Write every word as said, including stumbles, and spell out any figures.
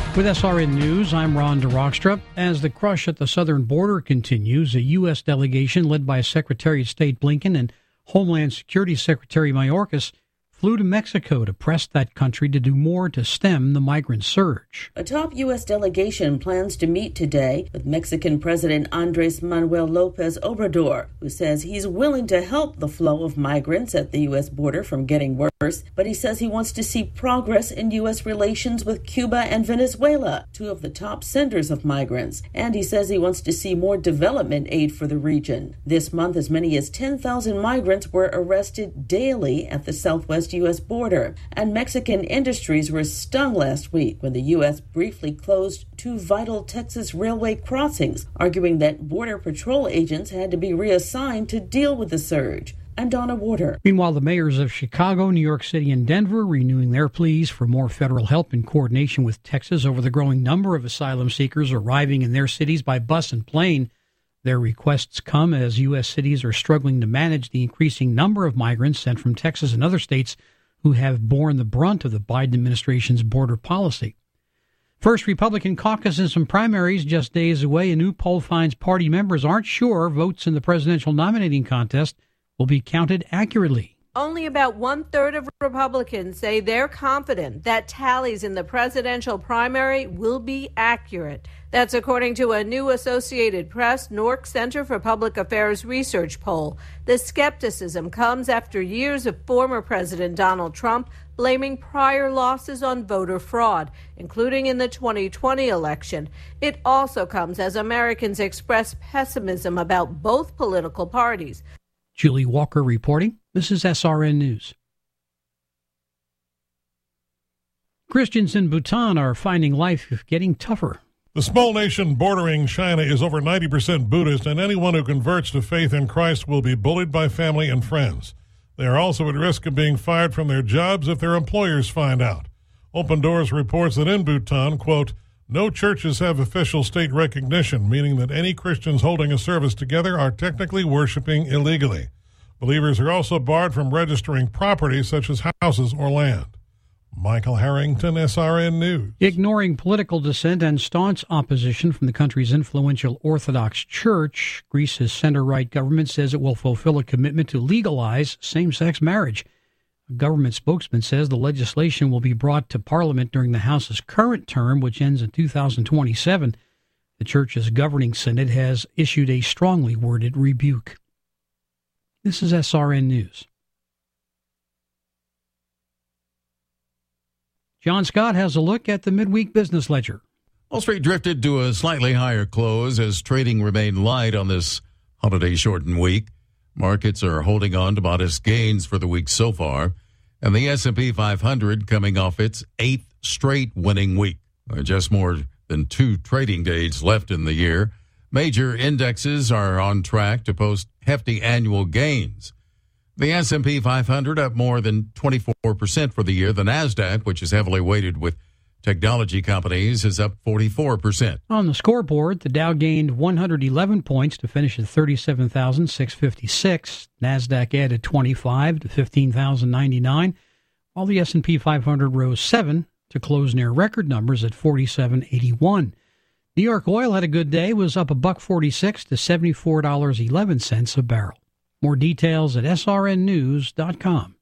With S R N News, I'm Ron DeRockstra. As the crush at the southern border continues, a U S delegation led by Secretary of State Blinken and Homeland Security Secretary Mayorkas flew to Mexico to press that country to do more to stem the migrant surge. A top U S delegation plans to meet today with Mexican President Andres Manuel Lopez Obrador, who says he's willing to help the flow of migrants at the U S border from getting worse, but he says he wants to see progress in U S relations with Cuba and Venezuela, two of the top senders of migrants, and he says he wants to see more development aid for the region. This month, as many as ten thousand migrants were arrested daily at the southwest U S border, and Mexican industries were stung last week when the U S briefly closed two vital Texas railway crossings, arguing that Border Patrol agents had to be reassigned to deal with the surge. I'm Donna Warder. Meanwhile, the mayors of Chicago, New York City, and Denver renewing their pleas for more federal help in coordination with Texas over the growing number of asylum seekers arriving in their cities by bus and plane. Their requests come as U S cities are struggling to manage the increasing number of migrants sent from Texas and other states who have borne the brunt of the Biden administration's border policy. First Republican caucuses and primaries just days away. A new poll finds party members aren't sure votes in the presidential nominating contest will be counted accurately. Only about one-third of Republicans say they're confident that tallies in the presidential primary will be accurate. That's according to a new Associated Press Newark Center for Public Affairs research poll. The skepticism comes after years of former President Donald Trump blaming prior losses on voter fraud, including in the twenty twenty election. It also comes as Americans express pessimism about both political parties. Julie Walker reporting. This is S R N News. Christians in Bhutan are finding life getting tougher. The small nation bordering China is over ninety percent Buddhist, and anyone who converts to faith in Christ will be bullied by family and friends. They are also at risk of being fired from their jobs if their employers find out. Open Doors reports that in Bhutan, quote, no churches have official state recognition, meaning that any Christians holding a service together are technically worshiping illegally. Believers are also barred from registering property such as houses or land. Michael Harrington, S R N News. Ignoring political dissent and staunch opposition from the country's influential Orthodox Church, Greece's center-right government says it will fulfill a commitment to legalize same-sex marriage. A government spokesman says the legislation will be brought to Parliament during the House's current term, which ends in two thousand twenty-seven. The church's governing Senate has issued a strongly worded rebuke. This is S R N News. John Scott has a look at the midweek business ledger. Wall Street drifted to a slightly higher close as trading remained light on this holiday-shortened week. Markets are holding on to modest gains for the week so far, and the S and P five hundred coming off its eighth straight winning week. Just more than two trading days left in the year. Major indexes are on track to post hefty annual gains. The S and P five hundred up more than twenty-four percent for the year. The NASDAQ, which is heavily weighted with technology companies, is up forty-four percent. On the scoreboard, the Dow gained one hundred eleven points to finish at thirty-seven thousand six hundred fifty-six. NASDAQ added twenty-five to fifteen thousand ninety-nine, while the S and P five hundred rose seven to close near record numbers at forty-seven eighty-one. New York oil had a good day, was up a buck forty-six to seventy-four dollars and eleven cents a barrel. More details at S R N news dot com.